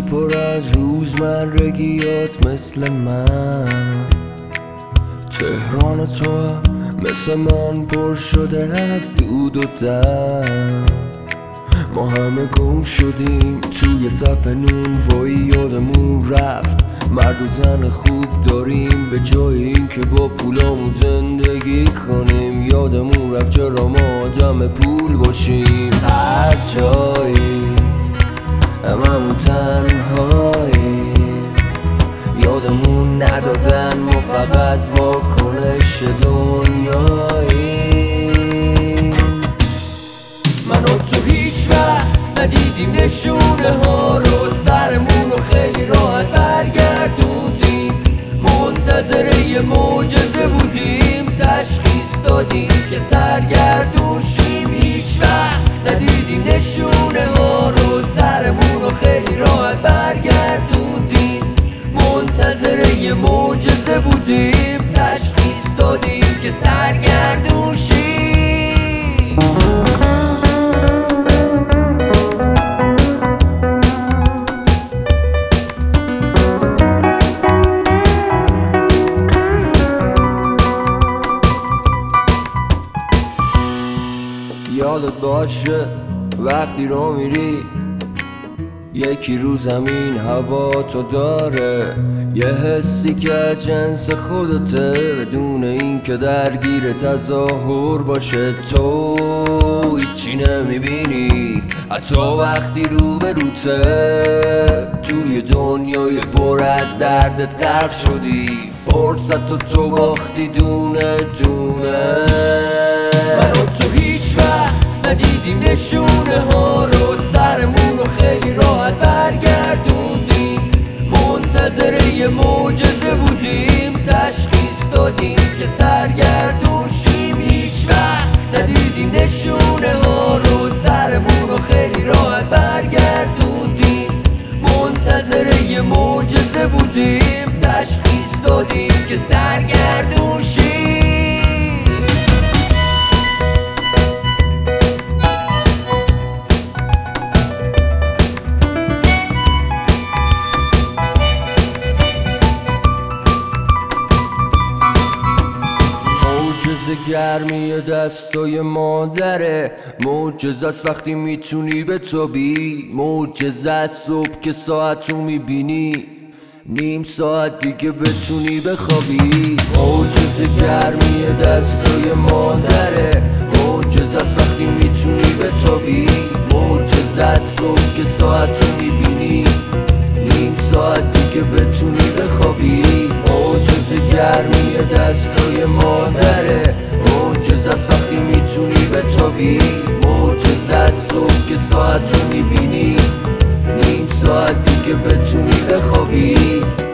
پر از روزمرگیات مثل من. تهران تو هم مثل من پر شده از دود و دم. ما همه گم شدیم توی صف نون، وای یادمون رفت مرد و زن خوب داریم به جای این که با پولامون زندگی کنیم. یادمون رفت چرا ما آدم پول باشیم. هر جایی هممون تنهایی، یادمون ندادن ما فقط واکنش دنیایی. من و تو هیچ وقت ندیدیم نشونه ها رو، سرمون رو خیلی راحت برگردوندیم. منتظر یه معجزه بودیم، تشخیص دادیم که سرگردونشیم. هیچ وقت ندیدیم نشونه ها رو، سرمون رو خیلی راحت برگردوندیم. منتظر یه معجزه بودیم، تشخیص دادیم که سرگردونشیم. یادت باشه وقتی رو میری یکی رو زمین هوا تو داره، یه حسی که از جنس خودته بدون این که درگیر تظاهر باشه. تو هیچی نمیبینی حتی وقتی روبروته، توی دنیای پر از دردت غرق شدی، فرصت تو باختی دونه دونه. من و تو هیچ وقت ندیدیم نشونه ها رو، سرمون رو خیلی راحت برگردوندیم. منتظر یه معجزه بودیم، تشخیص دادیم که سرگردونشیم. هیچ وقت ندیدیم نشونه ها رو، سرمون رو خیلی راحت برگردوندیم. منتظر یه معجزه بودیم، تشخیص دادیم که سرگردونشیم. گرمی دستای مادره، معجزه است وقتی میتونی بتابی. معجزه است صبح که ساعت رو میبینی، نیم ساعت دیگه بتونی بخوابی. معجزه گرمی دستای مادره، معجزه است وقتی میتونی بتابی. معجزه است صبح که ساعت رو میبینی، نیم ساعت دیگه بتونی بخوابی. معجزه گرمی دستای مادره، معجزه است وقتی میتونی بتابی. معجزه است صبح که ساعت رو میبینی، نیم ساعت دیگه بتونی بخوابی.